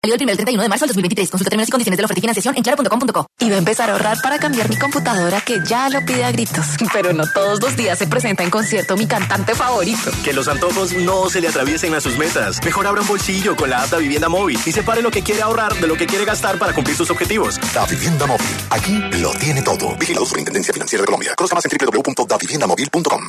Válido el 1 al 31 de marzo del 2023. Consulta términos y condiciones de la oferta y financiación en claro.com.co. Y va a empezar a ahorrar para cambiar mi computadora que ya lo pide a gritos. Pero no todos los días se presenta en concierto mi cantante favorito. Que los antojos no se le atraviesen a sus metas. Mejor abra un bolsillo con la app Davivienda Móvil y separe lo que quiere ahorrar de lo que quiere gastar para cumplir sus objetivos. Davivienda Móvil. Aquí lo tiene todo. Vigilado Superintendencia Financiera de Colombia. Conozca más en www.daviviendamóvil.com.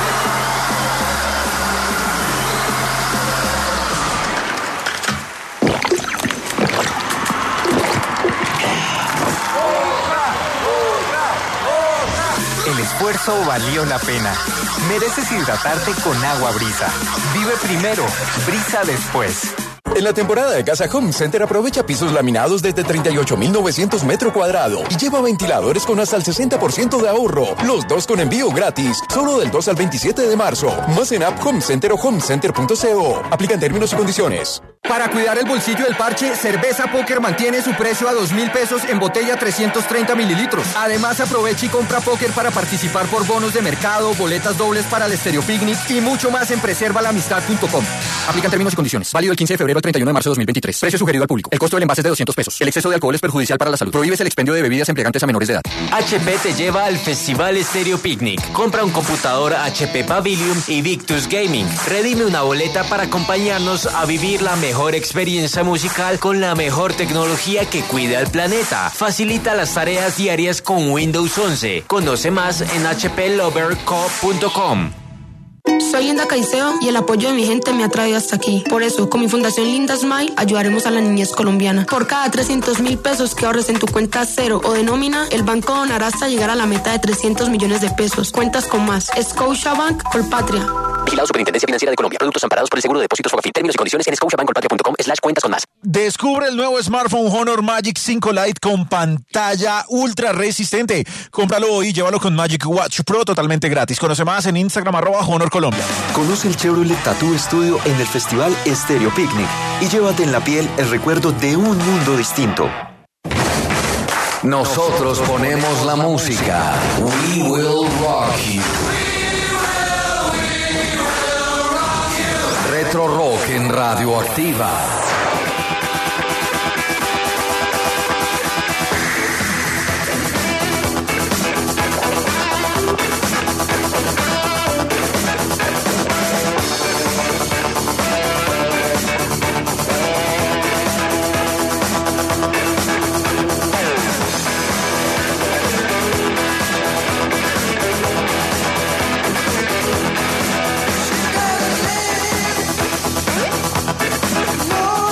El esfuerzo valió la pena. Mereces hidratarte con agua Brisa. Vive primero, Brisa después. En la temporada de Casa Home Center aprovecha pisos laminados desde 38.900 metros cuadrados y lleva ventiladores con hasta el 60% de ahorro. Los 2 con envío gratis. Solo del 2 al 27 de marzo. Más en App Home Center o homecenter.co. Aplican términos y condiciones. Para cuidar el bolsillo del parche, Cerveza Póker mantiene su precio a 2.000 pesos en botella 330 mililitros. Además, aprovecha y compra póker para participar por bonos de mercado, boletas dobles para el Estéreo Picnic y mucho más en preservalamistad.com. Aplican términos y condiciones. Válido el 15 de febrero al 31 de marzo de 2023. Precio sugerido al público. El costo del envase es de 200 pesos. El exceso de alcohol es perjudicial para la salud. Prohíbes el expendio de bebidas embriagantes a menores de edad. HP te lleva al Festival Estéreo Picnic. Compra un computador HP Pavilion y Victus Gaming. Redime una boleta para acompañarnos a vivir la mejor experiencia musical con la mejor tecnología que cuida al planeta. Facilita las tareas diarias con Windows 11. Conoce más en hploverco.com. Soy Linda Caicedo y el apoyo de mi gente me ha traído hasta aquí. Por eso, con mi fundación Linda Smile, ayudaremos a la niñez colombiana. Por cada 300.000 pesos que ahorres en tu cuenta cero o de nómina, el banco donará hasta llegar a la meta de 300 millones de pesos. Cuentas con más. Scotiabank Colpatria. Vigilado Superintendencia Financiera de Colombia. Productos amparados por el Seguro de Depósitos Fogafín. Términos y condiciones en scotiabankcolpatria.com/cuentas con más. Descubre el nuevo smartphone Honor Magic 5 Lite con pantalla ultra resistente. Cómpralo hoy y llévalo con Magic Watch Pro totalmente gratis. Conoce más en Instagram @Honor Colombia. Conoce el Chevrolet Tattoo Studio en el Festival Estéreo Picnic y llévate en la piel el recuerdo de un mundo distinto. Nosotros ponemos la música. We will rock you. Retro Rock en Radioactiva. No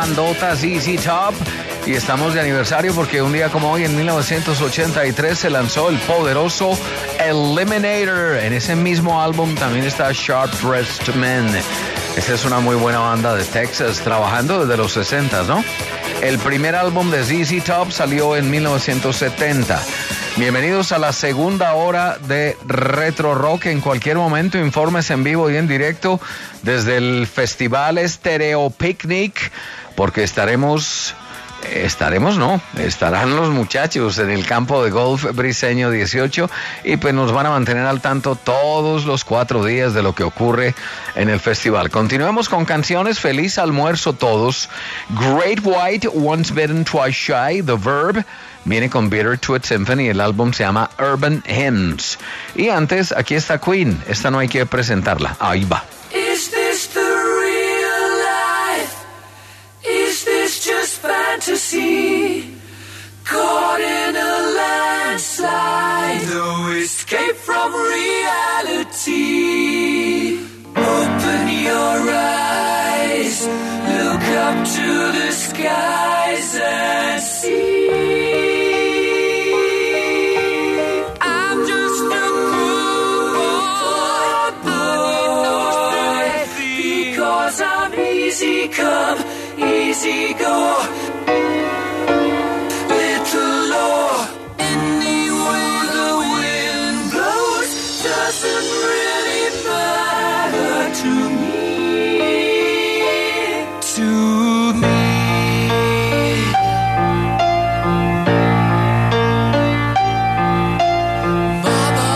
bandota ZZ Top. Y estamos de aniversario porque un día como hoy, en 1983, se lanzó el poderoso Eliminator. En ese mismo álbum también está Sharp Dressed Men. Esa es una muy buena banda de Texas, trabajando desde los 60, ¿no? El primer álbum de ZZ Top salió en 1970. Bienvenidos a la segunda hora de Retro Rock. En cualquier momento, informes en vivo y en directo desde el Festival Estéreo Picnic, porque estarán los muchachos en el campo de golf Briseño 18 y pues nos van a mantener al tanto todos los 4 días de lo que ocurre en el festival. Continuemos con canciones. Feliz almuerzo todos. Great White, Once Bitten, Twice Shy, The Verb, viene con Bitter Tweet Symphony, el álbum se llama Urban Hymns. Y antes, aquí está Queen, esta no hay que presentarla, ahí va. Is this the real life? Is this just fantasy? Caught in a landslide, no escape from reality. Open your eyes, look up to the skies and see. I'm just a poor boy, because I'm easy come, easy go. Little law, any way the wind blows doesn't really matter to me. To me. Mama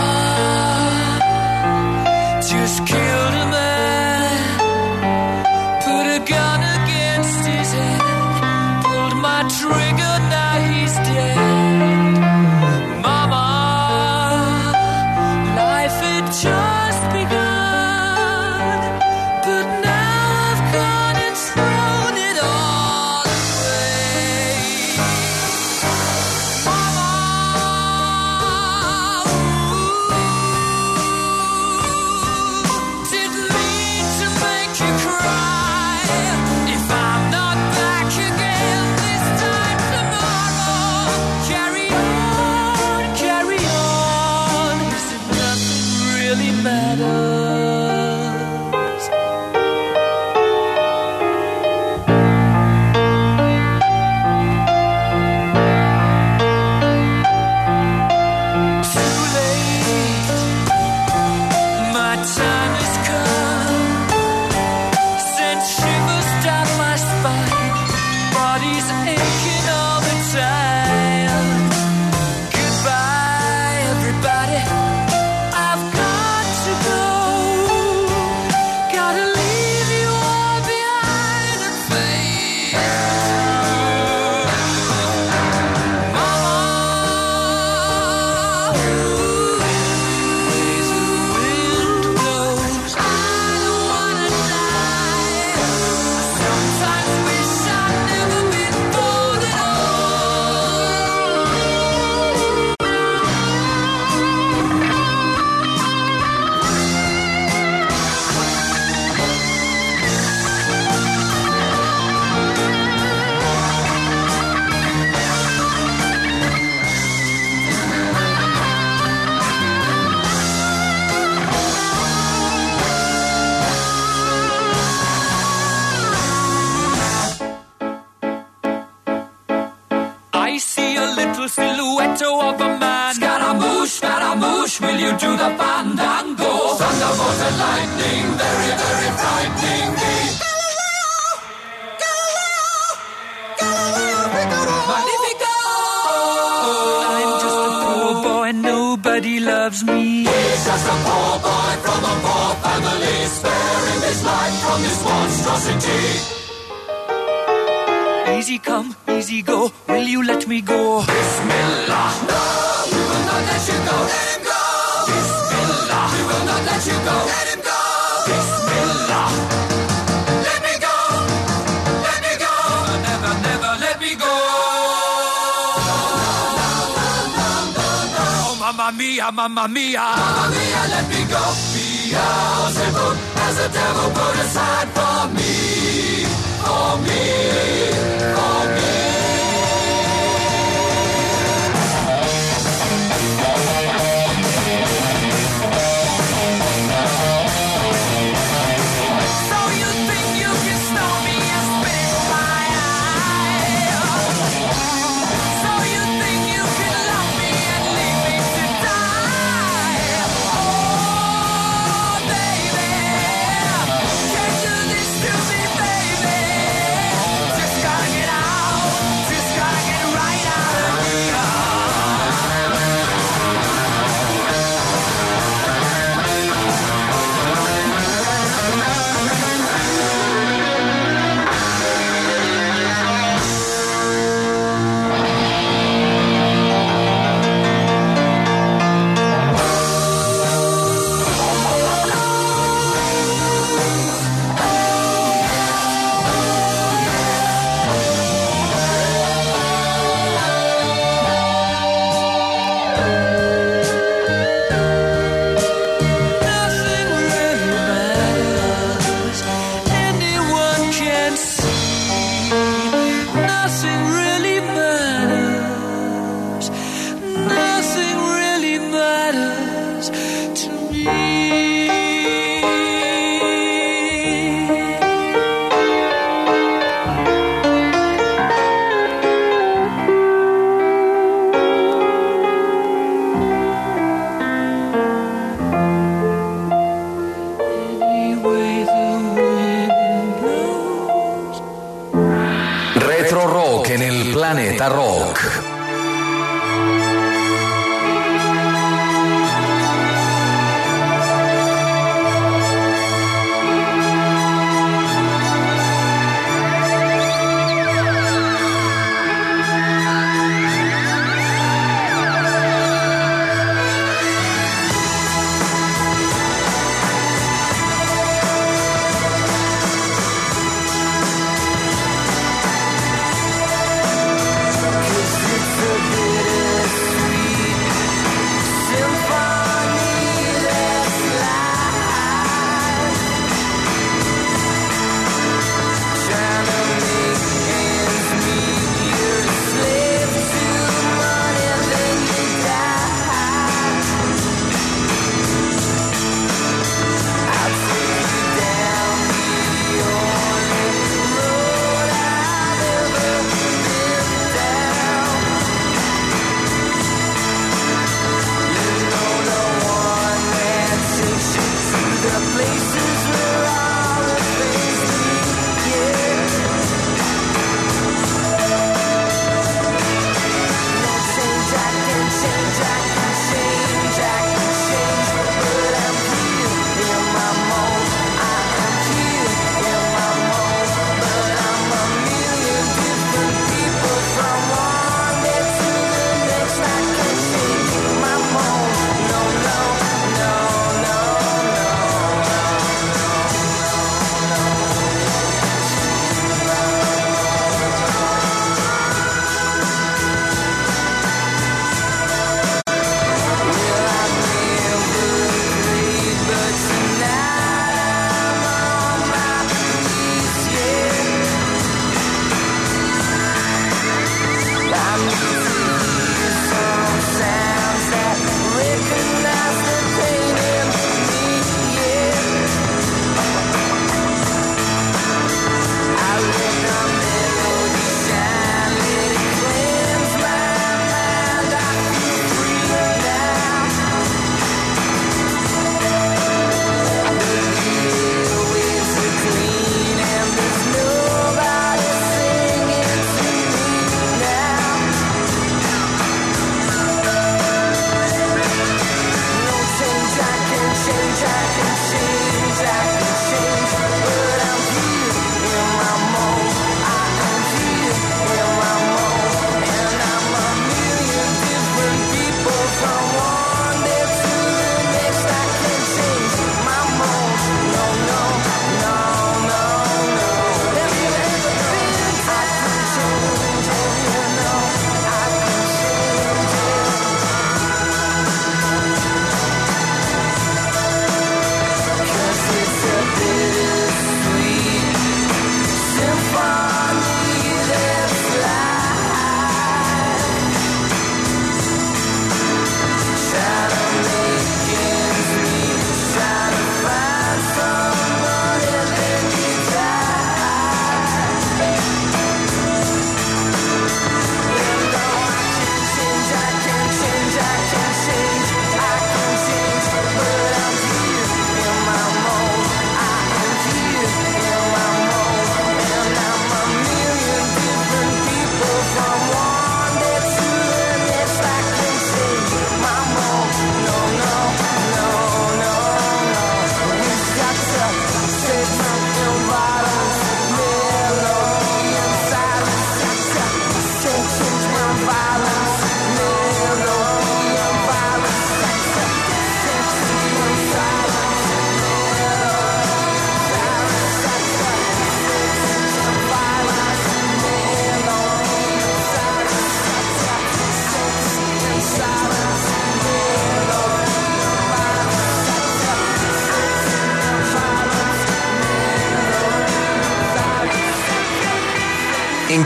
just killed a man, put a gun against his head, pulled my trigger, now he's dead. Mama, life had just begun, but now I've gone and thrown it all away. Mama, didn't mean to make you cry. If I'm not back again this time tomorrow, carry on, as if nothing really matters. Too late, my time has come. Sent shivers down my spine, body's aching all the time. Goodbye, everybody, I've got to go. Gotta leave you all behind and face Mama, ways the wind blows. I don't wanna die. Sometimes wish I'd never been born at I see a little silhouette of a man. Scaramouche, will you do the fandango? Thunderbolt and lightning, very, very frightening me. Magnifico! I'm just a poor boy, nobody loves me. He's just a poor boy from a poor family, sparing his life from this monstrosity. Easy come, easy go, will you let me go? Bismillah, no, we will not let you go. Let him go. Bismillah, we will not let you go. Let him go. Bismillah, let me go. Let me go. Never, never let me go. Oh, mamma mia, mamma mia. Mamma mia, let me go. Beelzebub has the devil put aside for me. for me, for me. So you think you can stone me and spit in my eye? So you think you can love me and leave me to die? Oh, baby, can't do this to me, baby. Just gotta get out, just gotta get right out of here. Nothing really matters. Anyone can see. Nothing really matters. Nothing really matters to me. Anyway, the wind blows. Retro Rock en el Planeta Rock. Kill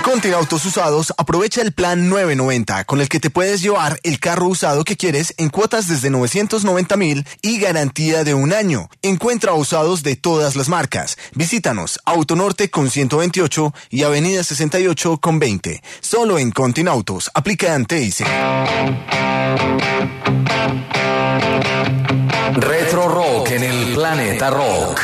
Continautos Usados aprovecha el plan 990 con el que te puedes llevar el carro usado que quieres en cuotas desde 990,000 y garantía de 1 año. Encuentra usados de todas las marcas. Visítanos Autonorte con 128 y Avenida 68 con 20. Solo en Continautos. Aplica ante ICE. Retro Rock en el Planeta Rock.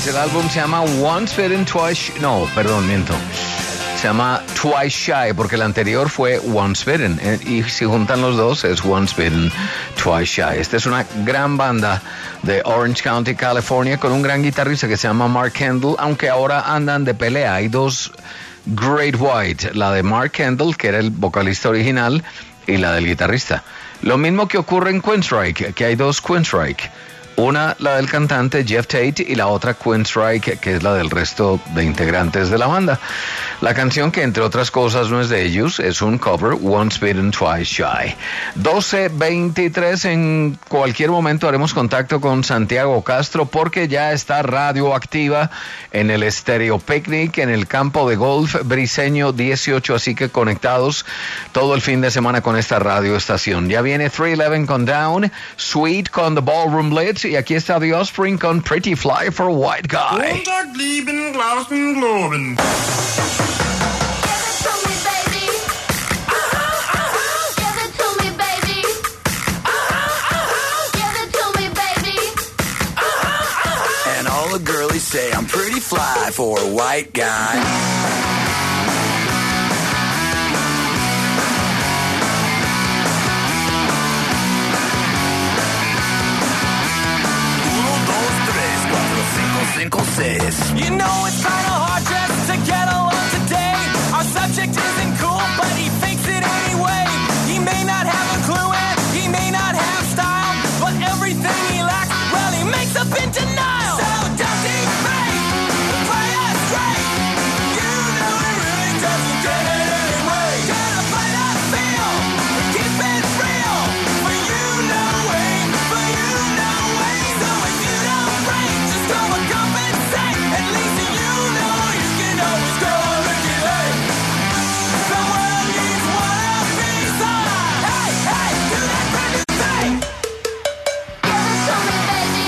White. El álbum se llama Once Bitten, Twice... No, perdón, miento. Se llama Twice Shy, porque el anterior fue Once Bitten. Y si juntan los dos, es Once Bitten, Twice Shy. Esta es una gran banda de Orange County, California, con un gran guitarrista que se llama Mark Kendall, aunque ahora andan de pelea. Hay dos Great White, la de Mark Kendall, que era el vocalista original, y la del guitarrista. Lo mismo que ocurre en Queensryche, que hay dos Queensryche. Una, la del cantante Jeff Tate, y la otra Queensryche, que es la del resto de integrantes de la banda. La canción, que entre otras cosas no es de ellos, es un cover, Once Bitten, Twice Shy. 12:23, en cualquier momento haremos contacto con Santiago Castro, porque ya está radioactiva en el Stereo Picnic, en el campo de golf Briseño 18, así que conectados todo el fin de semana con esta radioestación. Ya viene 311 con Down, Sweet con The Ballroom Blitz, y aquí está The Offspring con Pretty Fly for a White Guy. And all the girlies say I'm pretty fly for a white guy. You know it's kinda hard just to get along today. Our subject isn't cool, but he fakes it anyway. He may not have a clue and he may not have style, but everything he lacks, well, he makes up in denial. So don't he fake, play us straight. You know he really doesn't get it anyway. Gotta play that feel, keep it real. For you no way, for you no way. So if you don't break, just overcompensate. At least you know you can always go and regulate. The world needs one of these. Hey, hey, do that brand new thing. Give it to me, baby.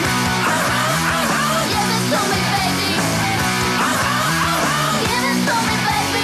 Give it to me, baby. Give it to me, baby.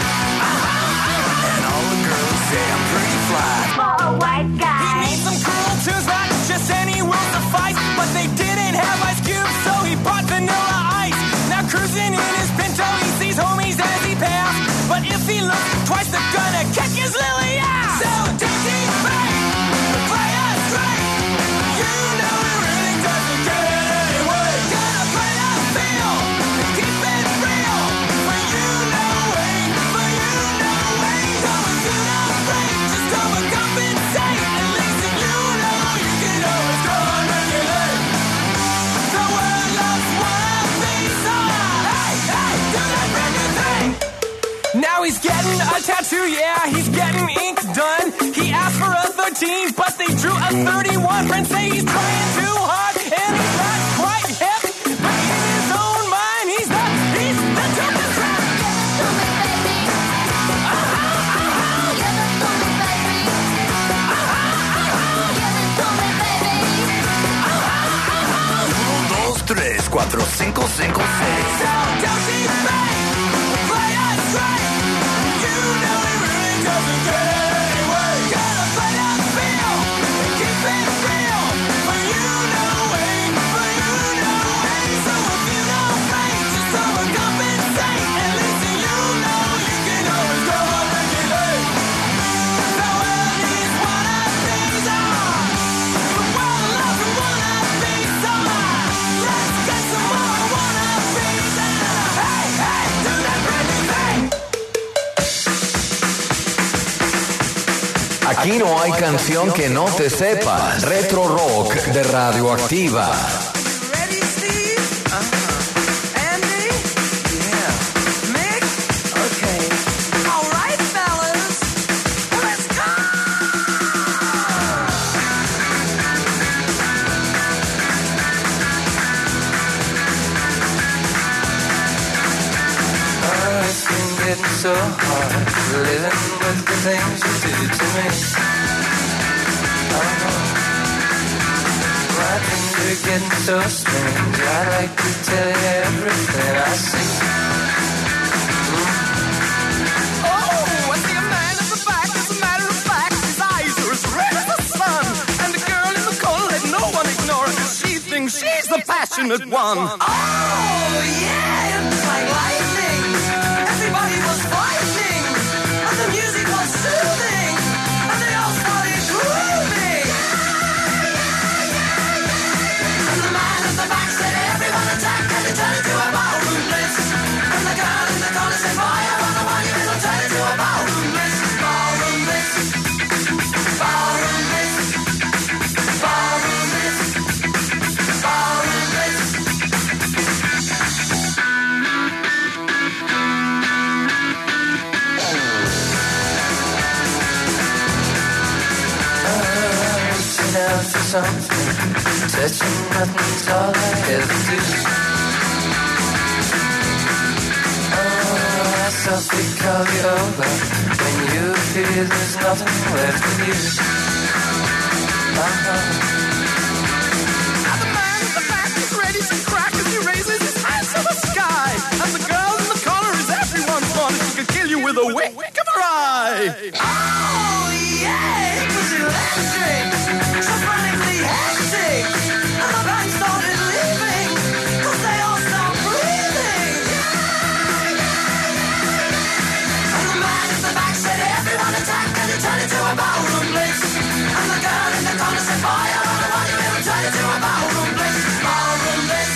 And all the girls say I'm pretty fly For a white guy. He needs some cool tunes, not just any will suffice. But they didn't have Ice Cube, so he bought Vanilla Ice. Now cruising in his Pinto, he sees homies as he passed. But if he looks twice, they're gonna kick his lily ass. So don't he fake, play us straight. You know he really doesn't get it anyway. Gotta play that feel, keep it real. For you no way, for you no way. So if you don't break, just overcompensate. At least you know you can always go and regulate. The world loves one of these. Hey, hey, do that brand new thing. Now he's getting a tattoo, yeah, he's getting ink done. He asked for a 13, but they drew a 31. Friends say he's trying too hard, and he's not quite hip. But in his own mind, he's the dopest rap. Give it to me, baby. Give it to me, baby. Give it to me, baby. 1, 2, 3, 4, 5, 5, 6. So don't he fake, play us straight. You know he really doesn't get it anyway. Gotta play that feel, keep it real. For you no way, for you no way. So if you don't break, just overcompensate. At least you know you can always go and regulate. The world needs one of these. The world loves one of these. Let's get some more one of these. Hey, hey, do that brand new thing. Aquí no hay canción que no te sepas. Retro Rock de Radioactiva. Ready, Steve? Andy? Yeah. Mick? Okay. All right, fellas. Let's go! Oh, it's been getting so hard living with the things you did to me. My things are getting so strange. I like to tell you everything I see. Oh, I see a man at the back. As a matter of fact, his eyes are as red as the sun. And the girl in the corner, let no one ignore her, 'cause she thinks she's the the passionate one. Oh, yeah, it was like lightning. Everybody was fighting, and the music was soothing, and they all started grooving. And the man at the back said, everyone attack, and it turned into a ballroom blitz. And the girl in the corner said, fire on the one, it'll turn into a ballroom blitz. Ballroom blitz. Ballroom blitz. Ballroom blitz. Ballroom blitz. Reaching out for something, touching nothing's all I ever do. I softly call you over when you feel there's nothing left of you. Now the man in the back is ready to crack as he raises his hands to the sky. And the girl in the corner is everyone's fun. She could kill you with a wink of her eye. Oh yeah, it was electric, sopranically hectic, and the band started leaving, 'cause they all stopped breathing. And the man in the back said, everyone attack, and it turned into a ballroom blitz. And the girl in the corner said, fire on the one, it'll turn into a ballroom blitz. Ballroom blitz.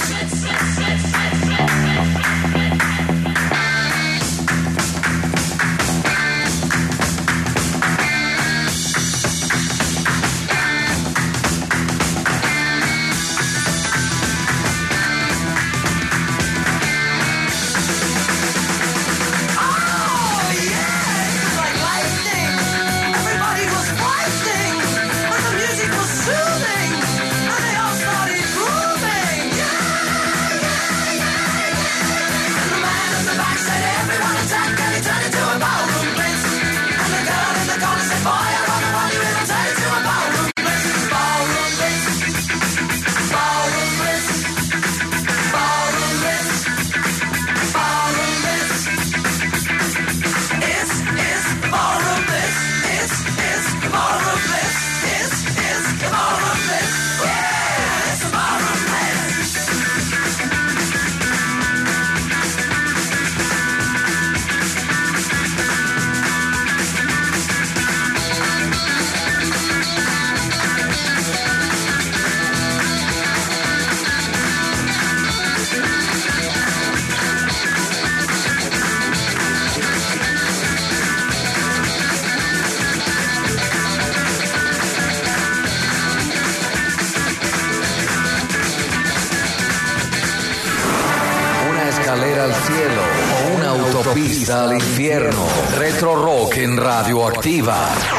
Al cielo o una autopista al infierno. Retro Rock en Radioactiva.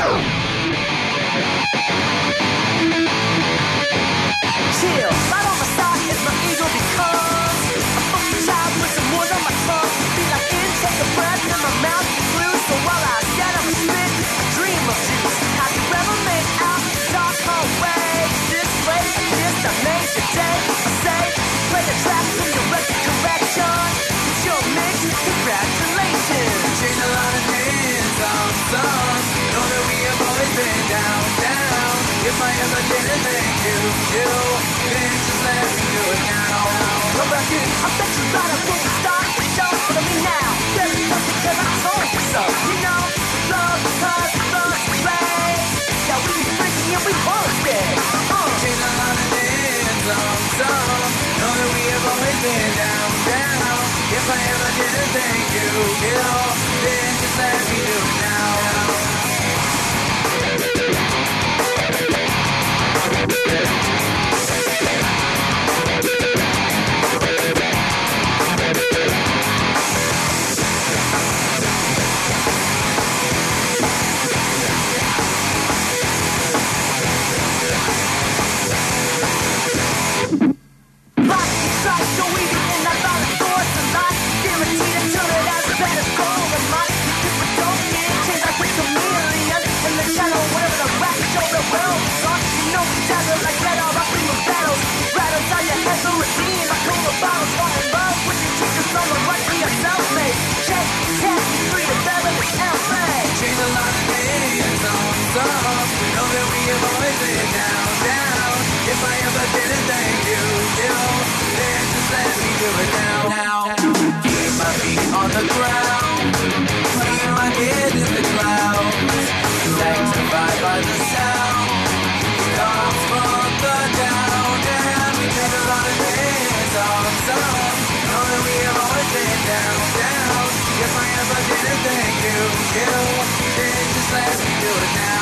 Chill, right on my side is my ego becomes a funky child with some words on my tongue. Be like intake a breath in my mouth blue. So while I get up and spit, I dream of you. Have you ever made out the dark hallway? This way, this I made today. I say, play the track in your record correction. It's your mix, congratulations. Chain a lot of hands on some. Know that we have always been down, down. If I ever did it, thank you, then just let me do it now. Come back in, I bet you right up when we start the show. But I mean now, there is something that I told you so. You know, love because love is right. Yeah, we be freaking and we won't stay. Chain a lot of hands on some. Know that we have always been down, down. If I ever did it, thank you, then just let me do it now. If I ever didn't thank you, then just let me do it now. Keep my feet on the ground, keep my head in the clouds, sanctified by the sound, comes from the down, and we take a lot of things on some, knowing we have always been down. If I ever didn't thank you, then just let me do it now.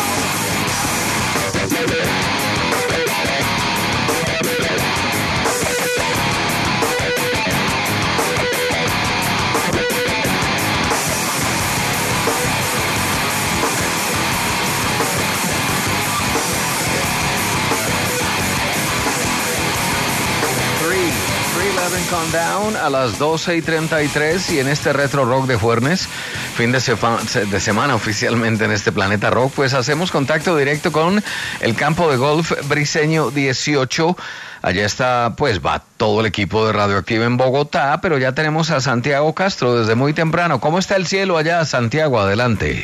Countdown a las 12:33 y en este Retro Rock de Jueves, fin de semana oficialmente en este Planeta Rock, pues hacemos contacto directo con el campo de golf Briseño 18. Allá está, pues va todo el equipo de Radioactiva en Bogotá, pero ya tenemos a Santiago Castro desde muy temprano. ¿Cómo está el cielo allá, Santiago? Adelante.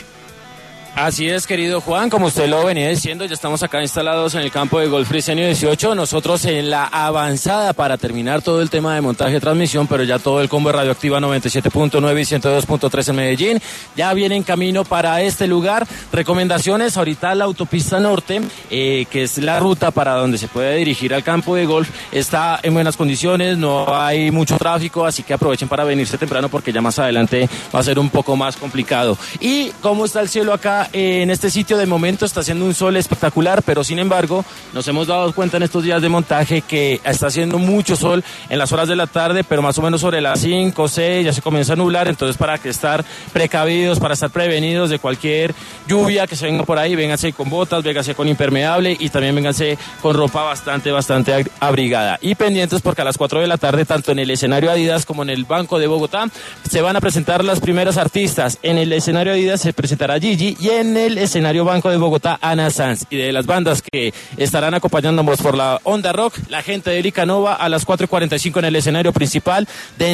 Así es, querido Juan, como usted lo venía diciendo, ya estamos acá instalados en el campo de golf Briseño 18, nosotros en la avanzada para terminar todo el tema de montaje de transmisión, pero ya todo el combo de Radioactiva 97.9 y 102.3 en Medellín, ya viene en camino para este lugar. Recomendaciones, ahorita la autopista norte, que es la ruta para donde se puede dirigir al campo de golf, está en buenas condiciones, no hay mucho tráfico, así que aprovechen para venirse temprano porque ya más adelante va a ser un poco más complicado. ¿Y cómo está el cielo acá? En este sitio de momento está haciendo un sol espectacular, pero sin embargo nos hemos dado cuenta en estos días de montaje que está haciendo mucho sol en las horas de la tarde, pero más o menos sobre las 5 o 6 ya se comienza a nublar, entonces para que estar precavidos, para estar prevenidos de cualquier lluvia que se venga por ahí, vénganse con botas, vénganse con impermeable y también vénganse con ropa bastante abrigada. Y pendientes porque a las 4 de la tarde, tanto en el escenario Adidas como en el Banco de Bogotá, se van a presentar las primeras artistas. En el escenario Adidas se presentará Gigi y en el escenario Banco de Bogotá, Ana Sanz. Y de las bandas que estarán acompañándonos por la Onda Rock, la gente de Erika Nova a las 4:45 en el escenario principal, de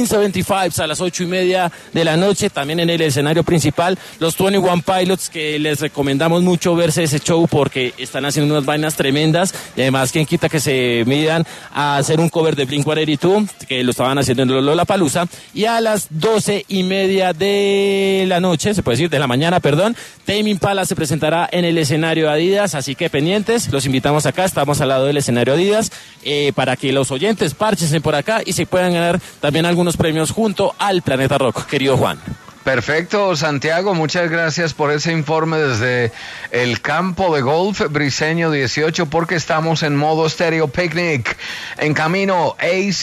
1975 a las 8:30 de la noche, también en el escenario principal, los 21 Pilots, que les recomendamos mucho verse ese show porque están haciendo unas vainas tremendas, y además quien quita que se midan a hacer un cover de Blink-182, que lo estaban haciendo en Lollapalooza, y a las 12:30 de la noche, se puede decir, de la mañana, perdón, Tame Impala se presentará en el escenario Adidas, así que pendientes, los invitamos acá, estamos al lado del escenario Adidas, para que los oyentes párchense por acá y se puedan ganar también algunos premios junto al Planeta Rock, querido Juan. Perfecto, Santiago, muchas gracias por ese informe desde el campo de golf Briseño 18, porque estamos en modo Stereo Picnic. En camino,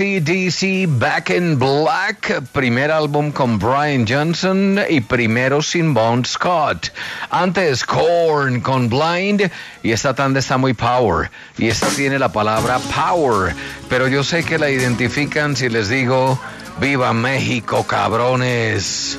AC/DC Back in Black, primer álbum con Brian Johnson y primero sin Bon Scott. Antes, Korn con Blind, y esta tanda está muy power, y esta tiene la palabra power, pero yo sé que la identifican si les digo ¡Viva México, cabrones!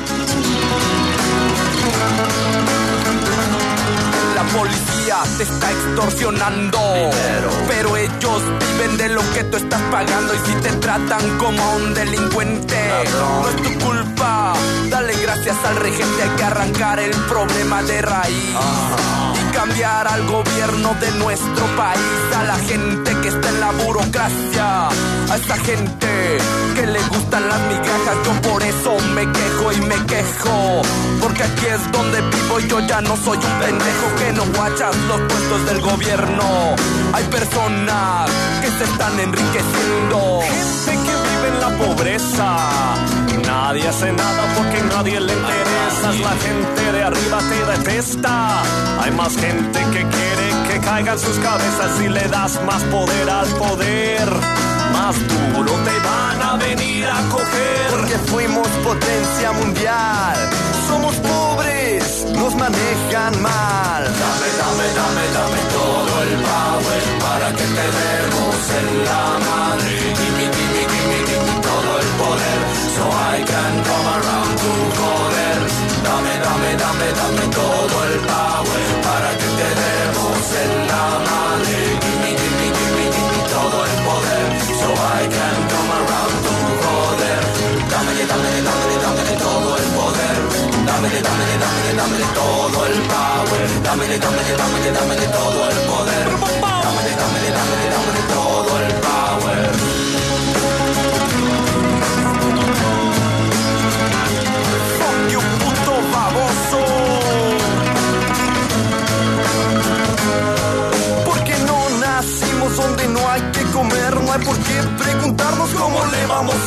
La policía te está extorsionando dinero, pero ellos viven de lo que tú estás pagando. Y si te tratan como a un delincuente, ladrón, no es tu culpa. Dale gracias al regente, hay que arrancar el problema de raíz. Y cambiar al gobierno de nuestro país, a la gente que está en la burocracia, a esa gente que le gustan las migajas. Yo por eso me quejo y me quejo, porque aquí es donde vivo y yo ya no soy un pendejo que no guachas los puestos del gobierno. Hay personas que se están enriqueciendo, gente que vive en la pobreza. Nadie hace nada porque nadie le interesa. La gente de arriba te detesta. Hay más gente que quiere que caigan sus cabezas. Si le das más poder al poder, más duro te van a venir a coger. Porque fuimos potencia mundial, somos pobres, nos manejan mal. Dame, dame, dame, dame todo el power para que te demos en la madre. Gimme, gimme, gimme, gimme todo el poder, so I can come around to joder. Dame, dame, dame, dame todo el power para que te demos en la madre. Gimme, gimme, gimme, gimme todo el poder, so I can come around to joder. Dámele, dámele, dámele, dámele todo el poder. Dámele, dámele, dámele, dámele todo el power. Dámele, dámele, dámele, dámele todo el poder. Dámele, dámele.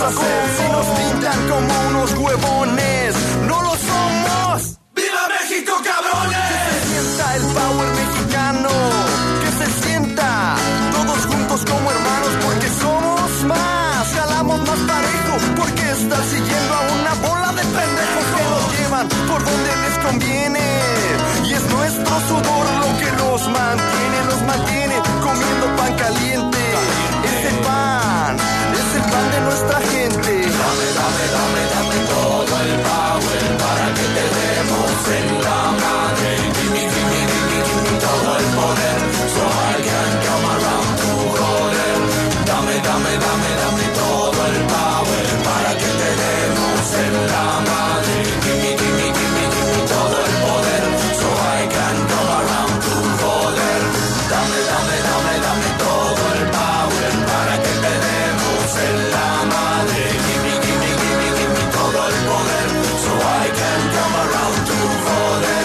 hacer si nos pintan como unos huevones? ¡No lo somos! ¡Viva México, cabrones! Que se sienta el power mexicano, que se sienta todos juntos como hermanos, porque somos más, jalamos más parejo, porque están siguiendo a una bola de pendejos que nos llevan por donde les conviene. Y es nuestro sudor lo que los mantiene comiendo pan caliente. Ese pan es el pan de nuestra gente. Dame todo el power para que te demos en la madre. Give me todo el poder, so I can come around to joder. Dame todo el power para que te demos en la madre. Give me todo el poder, so I can come around to joder. Dame todo el power para que te demos en la madre. Give me todo el poder, so I can come around to joder.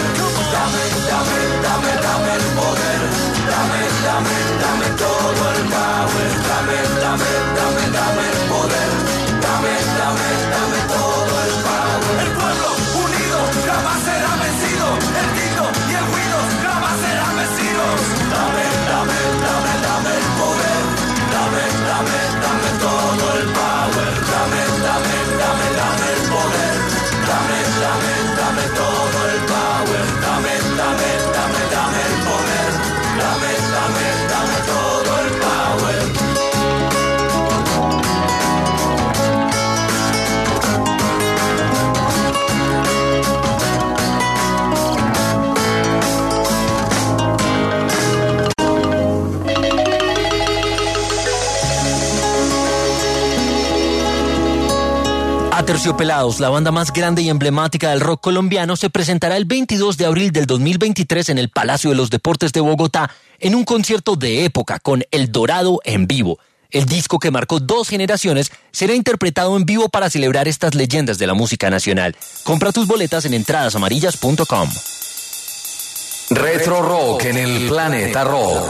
Dame el poder, dame todo el power, dame el poder, dame todo el power. El pueblo unido jamás será vencido, el grito y el ruido jamás serán vencidos. Dame el poder, dame todo el power, dame el poder, dame todo el power, dame el poder, dame todo el power. Aterciopelados, la banda más grande y emblemática del rock colombiano, se presentará el 22 de abril del 2023 en el Palacio de los Deportes de Bogotá en un concierto de época con El Dorado en vivo. El disco que marcó 2 generaciones será interpretado en vivo para celebrar estas leyendas de la música nacional. Compra tus boletas en entradasamarillas.com. Retro Rock en el Planeta Rock.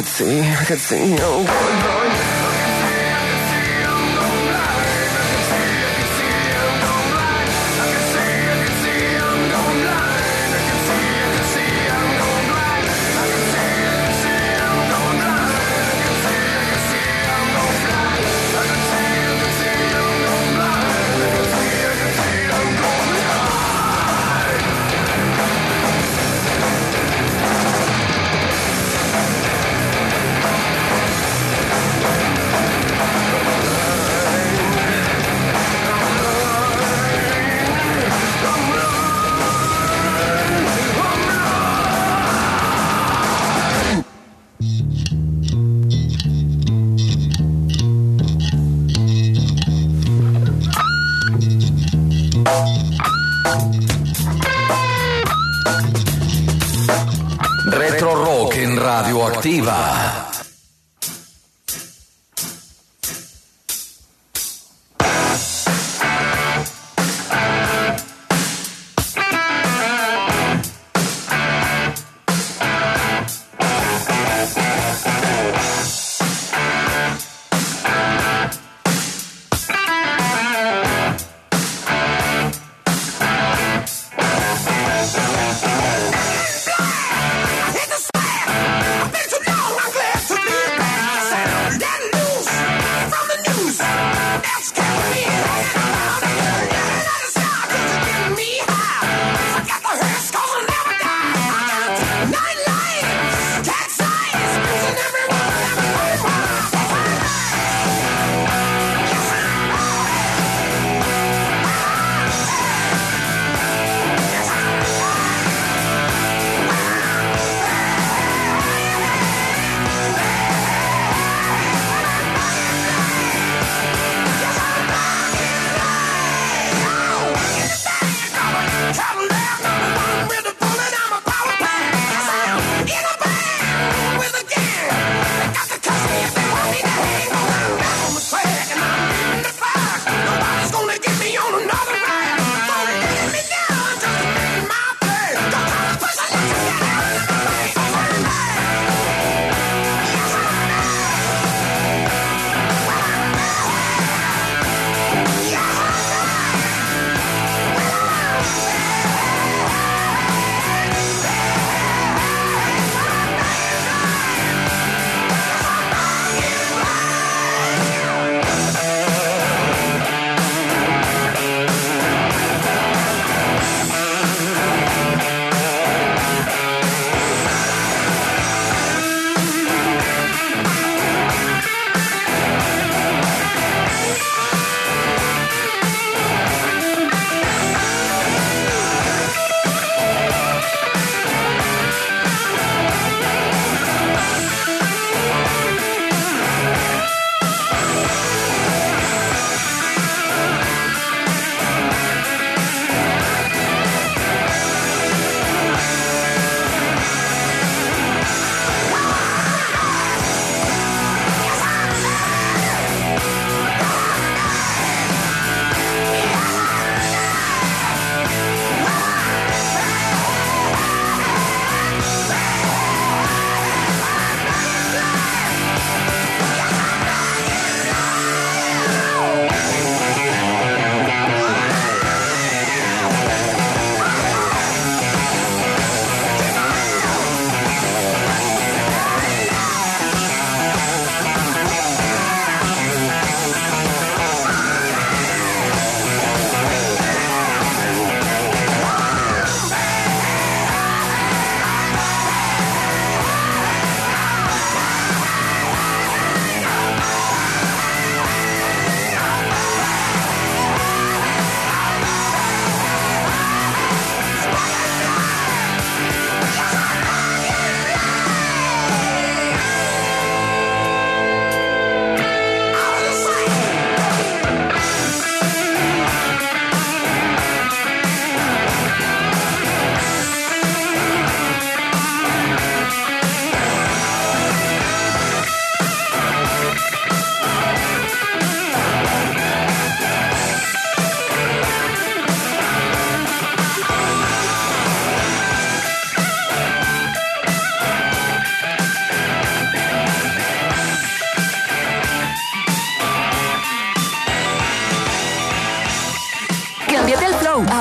could see you going. Retro Rock en Radioactiva. I've been too long, I'm glad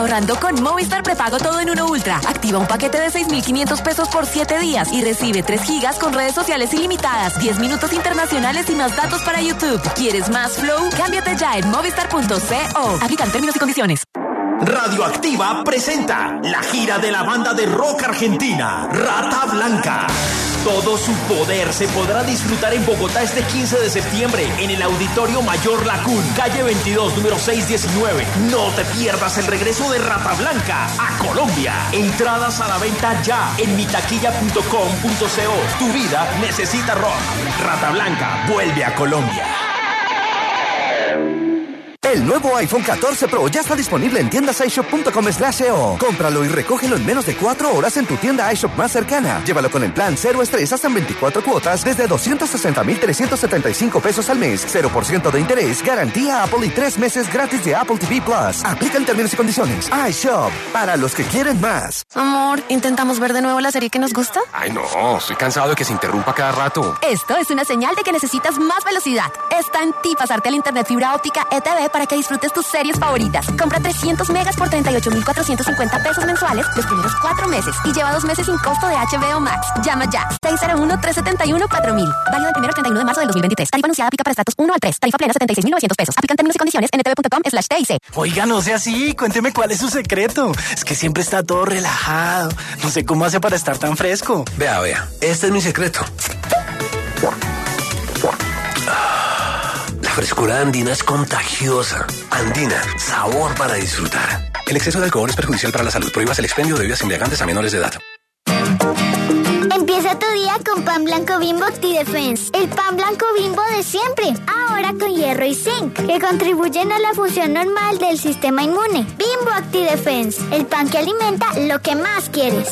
ahorrando con Movistar Prepago Todo en Uno Ultra. Activa un paquete de 6,500 pesos por 7 días y recibe 3 gigas con redes sociales ilimitadas, 10 minutos internacionales y más datos para YouTube. ¿Quieres más Flow? Cámbiate ya en movistar.co. Aplican términos y condiciones. Radioactiva presenta la gira de la banda de rock argentina, Rata Blanca. Todo su poder se podrá disfrutar en Bogotá este 15 de septiembre en el Auditorio Mayor Lacún, calle 22, número 619. No te pierdas el regreso de Rata Blanca a Colombia. Entradas a la venta ya en mitaquilla.com.co. Tu vida necesita rock. Rata Blanca vuelve a Colombia. El nuevo iPhone 14 Pro ya está disponible en tiendas iShop.com/EO. Cómpralo y recógelo en menos de 4 horas en tu tienda iShop más cercana. Llévalo con el plan Cero Estrés hasta en 24 cuotas desde 260,375 pesos al mes. 0% de interés, garantía Apple y 3 meses gratis de Apple TV Plus. Aplican términos y condiciones. iShop, para los que quieren más. Amor, ¿intentamos ver de nuevo la serie que nos gusta? Ay, no, estoy cansado de que se interrumpa cada rato. Esto es una señal de que necesitas más velocidad. Está en ti pasarte al internet fibra óptica ETV para que disfrutes tus series favoritas. Compra 300 megas por 38,450 pesos mensuales los primeros 4 meses y lleva 2 meses sin costo de HBO Max. Llama ya. 601-371-4000. Válido del 1 al 31 de marzo de 2023. Tarifa anunciada aplica para estratos 1 al 3. Tarifa plena 76,900 pesos. Aplican términos y condiciones en ntv.com/TIC. Oiga, no sea así. Cuénteme cuál es su secreto. Es que siempre está todo relajado. No sé cómo hace para estar tan fresco. Vea. Este es mi secreto. La frescura andina es contagiosa. Andina, sabor para disfrutar. El exceso de alcohol es perjudicial para la salud. Prohíbas el expendio de bebidas embriagantes a menores de edad. Empieza tu día con pan blanco Bimbo Acti-Defense. El pan blanco Bimbo de siempre. Ahora con hierro y zinc, que contribuyen a la función normal del sistema inmune. Bimbo Acti-Defense. El pan que alimenta lo que más quieres.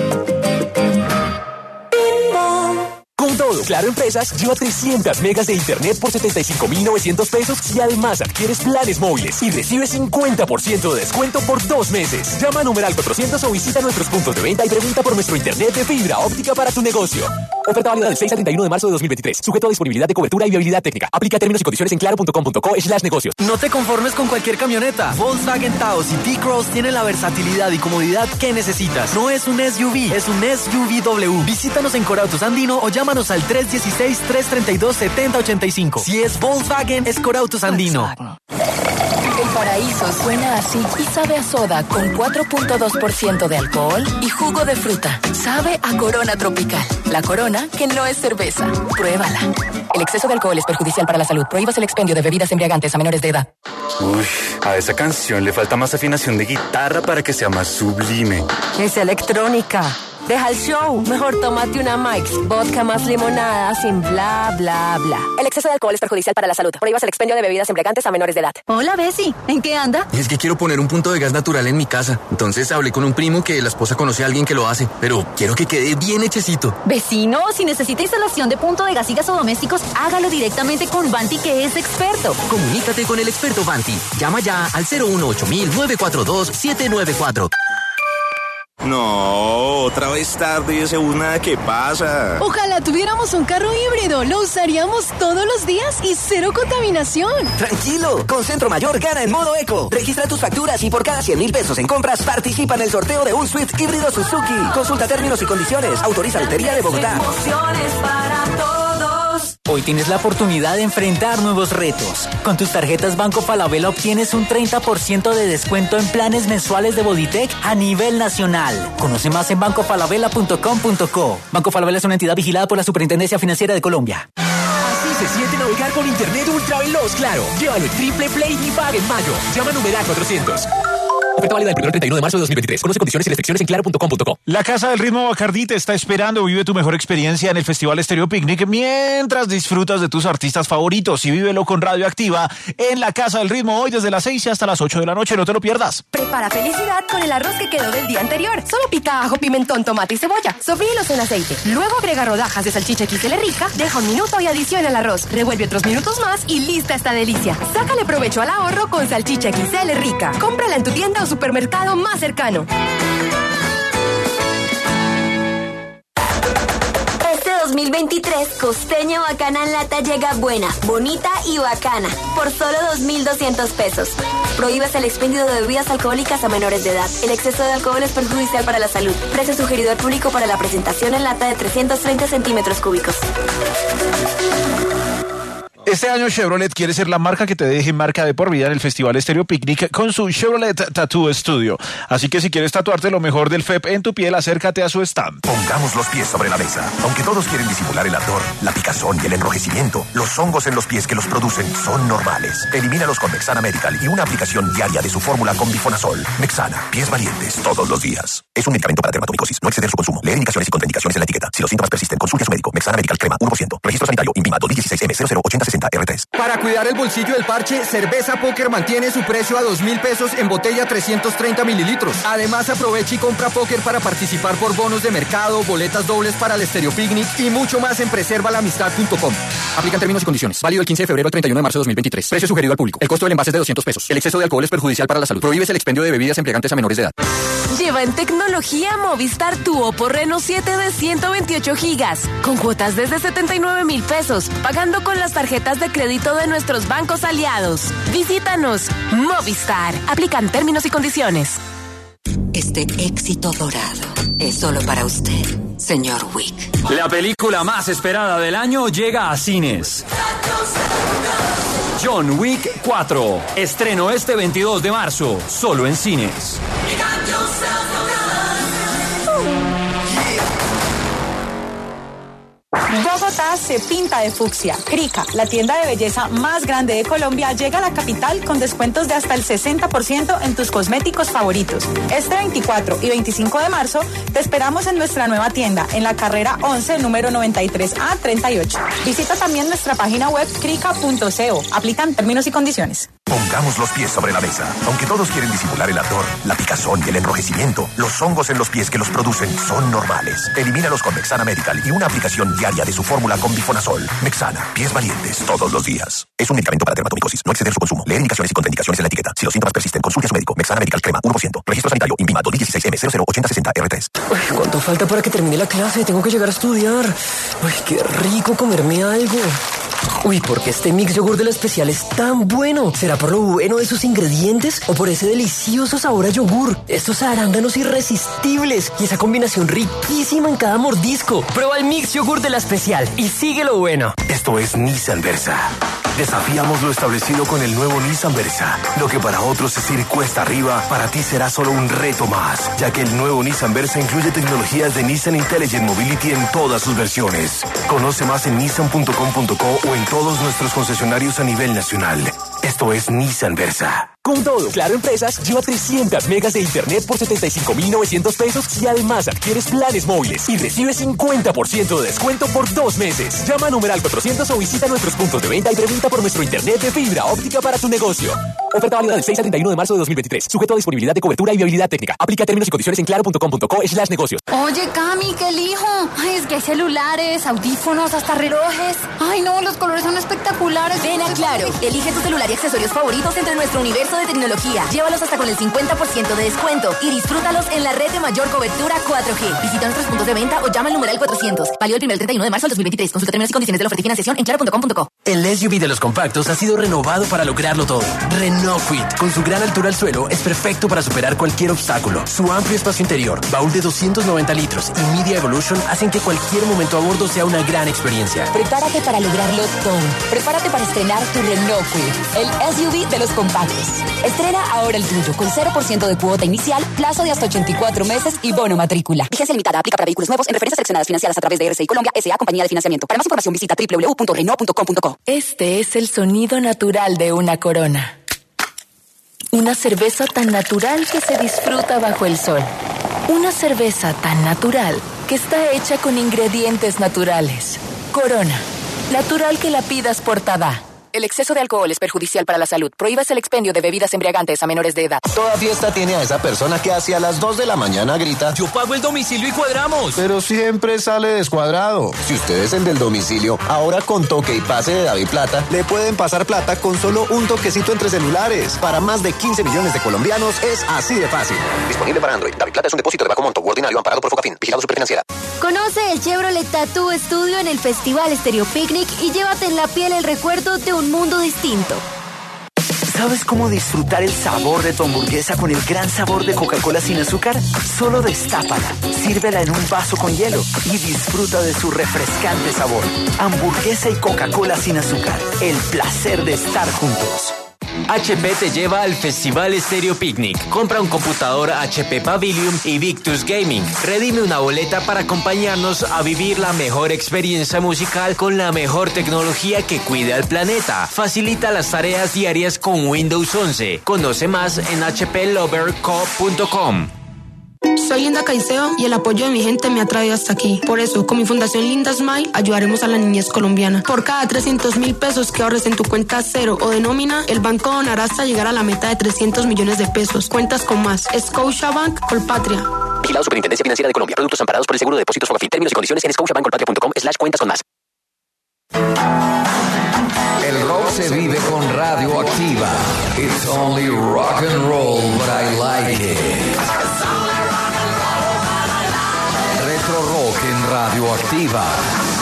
Con todo, Claro Empresas, lleva 300 megas de internet por 75,900 pesos y además adquieres planes móviles y recibes 50% de descuento por 2 meses. Llama a numeral 400 o visita nuestros puntos de venta y pregunta por nuestro internet de fibra óptica para tu negocio. Oferta válida del 6 al 31 de marzo de 2023. Sujeto a disponibilidad de cobertura y viabilidad técnica. Aplica términos y condiciones en claro.com.co/negocios. No te conformes con cualquier camioneta. Volkswagen Taos y T-Cross tienen la versatilidad y comodidad que necesitas. No es un SUV, es un SUVW. Visítanos en Corautos Andino o llámanos al 316-332-7085. Si es Volkswagen, es Corautos Andino. El paraíso suena así y sabe a soda con 4.2% de alcohol y jugo de fruta. Sabe a Corona Tropical. La Corona que no es cerveza. Pruébala. El exceso de alcohol es perjudicial para la salud. Prohíbas el expendio de bebidas embriagantes a menores de edad. Uy, a esa canción le falta más afinación de guitarra para que sea más sublime. Es electrónica. Deja el show. Mejor tómate una Mike's vodka más limonada sin bla, bla, bla. El exceso de alcohol es perjudicial para la salud. Prohíbas el expendio de bebidas embriagantes a menores de edad. Hola, Bessie. ¿En qué anda? Es que quiero poner un punto de gas natural en mi casa. Entonces hablé con un primo que la esposa conoce a alguien que lo hace. Pero quiero que quede bien hechecito. Vecino, si necesita instalación de punto de gas y gasodomésticos, hágalo directamente con Vanti, que es experto. Comunícate con el experto Vanti. Llama ya al 018-942-794. No, otra vez tarde y ese bus nada que pasa. Ojalá tuviéramos un carro híbrido, lo usaríamos todos los días y cero contaminación. Tranquilo, con Centro Mayor gana en modo eco. Registra tus facturas y por cada 100,000 pesos en compras participa en el sorteo de un Swift híbrido Suzuki. Consulta términos y condiciones. Autoriza Lotería de Bogotá. Emociones para todos. Hoy tienes la oportunidad de enfrentar nuevos retos. Con tus tarjetas Banco Falabella obtienes un 30% de descuento en planes mensuales de Bodytech a nivel nacional. Conoce más en bancofalabella.com.co. Banco Falabella es una entidad vigilada por la Superintendencia Financiera de Colombia. Así se siente navegar con internet ultra veloz, Claro. Llévalo en Triple Play y paga en mayo. Llama a numeral 400. Oferta válida del 1 al 31 de marzo de 2023. Conoce condiciones y restricciones en claro.com.co. La Casa del Ritmo Bacardí te está esperando. Vive tu mejor experiencia en el Festival Estéreo Picnic mientras disfrutas de tus artistas favoritos y vívelo con Radioactiva en la Casa del Ritmo hoy desde las 6 y hasta las 8 de la noche. No te lo pierdas. Prepara felicidad con el arroz que quedó del día anterior. Solo pica ajo, pimentón, tomate y cebolla. Sofríelos en aceite. Luego agrega rodajas de salchicha XL rica, deja un minuto y adiciona el arroz. Revuelve otros minutos más y lista esta delicia. Sácale provecho al ahorro con salchicha XL rica. Cómprala en tu tienda o supermercado más cercano. Este 2023, Costeño Bacana en Lata llega buena, bonita y bacana, por solo 2.200 pesos. Prohíbes el expendio de bebidas alcohólicas a menores de edad. El exceso de alcohol es perjudicial para la salud. Precio sugerido al público para la presentación en lata de 330 centímetros cúbicos. Este año Chevrolet quiere ser la marca que te deje marca de por vida en el Festival Estéreo Picnic con su Chevrolet Tattoo Studio. Así que si quieres tatuarte lo mejor del FEP en tu piel, acércate a su stand. Pongamos los pies sobre la mesa. Aunque todos quieren disimular el ardor, la picazón y el enrojecimiento, los hongos en los pies que los producen son normales. Elimínalos con Mexana Medical y una aplicación diaria de su fórmula con bifonazol. Mexana, pies valientes todos los días. Es un medicamento para dermatomicosis. No exceder su consumo. Leer indicaciones y contraindicaciones en la etiqueta. Si los síntomas persisten, consulte a su médico. Mexana Medical Crema 1%. Registro sanitario INVIMA 2016M008060 R3. Para cuidar el bolsillo del parche, Cerveza Póker mantiene su precio a 2.000 pesos en botella 330 mililitros. Además, aprovecha y compra póker para participar por bonos de mercado, boletas dobles para el Estéreo Picnic y mucho más en preservalamistad.com. Aplican términos y condiciones. Válido el 15 de febrero al 31 de marzo de 2023. Precio sugerido al público. El costo del envase es de 200 pesos. El exceso de alcohol es perjudicial para la salud. Prohíbes el expendio de bebidas embriagantes a menores de edad. Lleva en tecnología Movistar tu Oppo Reno 7 de 128 gigas, con cuotas desde 79,000 pesos, pagando con las tarjetas de crédito de nuestros bancos aliados. Visítanos, Movistar. Aplican términos y condiciones. Este éxito dorado es solo para usted, señor Wick. La película más esperada del año llega a cines. John Wick 4. Estreno este 22 de marzo, solo en cines. Bogotá se pinta de fucsia. Krika, la tienda de belleza más grande de Colombia, llega a la capital con descuentos de hasta el 60% en tus cosméticos favoritos. Este 24 y 25 de marzo te esperamos en nuestra nueva tienda, en la carrera 11, número 93A38. Visita también nuestra página web krika.co. Aplican términos y condiciones. Pongamos los pies sobre la mesa. Aunque todos quieren disimular el ardor, la picazón y el enrojecimiento, los hongos en los pies que los producen son normales. Elimínalos con Mexana Medical y una aplicación diaria de su fórmula con bifonazol. Mexana, pies valientes todos los días. Es un medicamento para dermatomicosis. No exceder su consumo. Leer indicaciones y contraindicaciones en la etiqueta. Si los síntomas persisten, consulte a su médico. Mexana Medical Crema 1%. Registro sanitario INVIMA 2016M008060 R3. ¿Cuánto falta para que termine la clase? Tengo que llegar a estudiar. Uy, qué rico comerme algo. Uy, ¿por qué este mix yogur de la especial es tan bueno? ¿Será por lo bueno de sus ingredientes o por ese delicioso sabor a yogur? Estos arándanos irresistibles y esa combinación riquísima en cada mordisco. Prueba el mix yogur de la especial y sigue lo bueno. Esto es Nissan Versa. Desafiamos lo establecido con el nuevo Nissan Versa. Lo que para otros es ir cuesta arriba, para ti será solo un reto más, ya que el nuevo Nissan Versa incluye tecnologías de Nissan Intelligent Mobility en todas sus versiones. Conoce más en nissan.com.co o en todos nuestros concesionarios a nivel nacional. Esto es Nissan Versa. Con todo, Claro Empresas lleva 300 megas de internet por 75,900 pesos y además adquieres planes móviles y recibes 50% de descuento por 2 meses. Llama a numeral 400 o visita nuestros puntos de venta y pregunta por nuestro internet de fibra óptica para tu negocio. Oferta válida del 6 al 31 de marzo de 2023. Sujeto a disponibilidad de cobertura y viabilidad técnica. Aplica términos y condiciones en claro.com.co/negocios. Oye, Cami, ¿qué elijo? Ay, es que hay celulares, audífonos, hasta relojes. Ay, no, los colores son espectaculares. Ven a Claro, elige tu celular y accesorios favoritos entre nuestro universo de tecnología. Llévalos hasta con el 50% de descuento y disfrútalos en la red de mayor cobertura 4G. Visita nuestros puntos de venta o llama al numeral 400. Válido el 1 al 31 de marzo del 2023. Consulta términos y condiciones de la oferta y financiación en claro.com.co. El SUV de los compactos ha sido renovado para lograrlo todo. Renault Kwid, con su gran altura al suelo, es perfecto para superar cualquier obstáculo. Su amplio espacio interior, baúl de 290 litros y Media Evolution hacen que cualquier momento a bordo sea una gran experiencia. Prepárate para lograrlo todo. Prepárate para estrenar tu Renault Kwid, el SUV de los compactos. Estrena ahora el tuyo con 0% de cuota inicial, plazo de hasta 84 meses y bono matrícula. Vigencia limitada, aplica para vehículos nuevos en referencias seleccionadas financiadas a través de RCI Colombia S.A. Compañía de Financiamiento. Para más información visita www.renault.com.co. Este es el sonido natural de una Corona. Una cerveza tan natural que se disfruta bajo el sol. Una cerveza tan natural que está hecha con ingredientes naturales. Corona, natural que la pidas por Tada. El exceso de alcohol es perjudicial para la salud. Prohíbas el expendio de bebidas embriagantes a menores de edad. Toda fiesta tiene a esa persona que hacia las 2 de la mañana grita: yo pago el domicilio y cuadramos. Pero siempre sale descuadrado. Si usted es el del domicilio, ahora con toque y pase de David Plata, le pueden pasar plata con solo un toquecito entre celulares. Para más de 15 millones de colombianos es así de fácil. Disponible para Android. David Plata es un depósito de bajo monto ordinario amparado por Focafin. Vigilado Superfinanciera. Conoce el Chevrolet Tattoo Studio en el Festival Estéreo Picnic y llévate en la piel el recuerdo de un mundo distinto. ¿Sabes cómo disfrutar el sabor de tu hamburguesa con el gran sabor de Coca-Cola sin azúcar? Solo destápala, sírvela en un vaso con hielo y disfruta de su refrescante sabor. Hamburguesa y Coca-Cola sin azúcar. El placer de estar juntos. HP te lleva al Festival Estéreo Picnic. Compra un computador HP Pavilion y Victus Gaming. Redime una boleta para acompañarnos a vivir la mejor experiencia musical con la mejor tecnología que cuide al planeta. Facilita las tareas diarias con Windows 11. Conoce más en hploverco.com. Soy Linda Caicedo y el apoyo de mi gente me ha traído hasta aquí. Por eso, con mi fundación Linda Smile, ayudaremos a la niñez colombiana. Por cada 300,000 pesos que ahorres en tu cuenta cero o de nómina, el banco donará hasta llegar a la meta de 300 millones de pesos. Cuentas con más. Scotiabank, Colpatria. Vigilado Superintendencia Financiera de Colombia. Productos amparados por el Seguro de Depósitos Focafin. Términos y condiciones en scotiabankcolpatria.com/cuentas con más. El rock se vive con Radioactiva. It's only rock and roll, but I like it. Retro Rock en Radioactiva.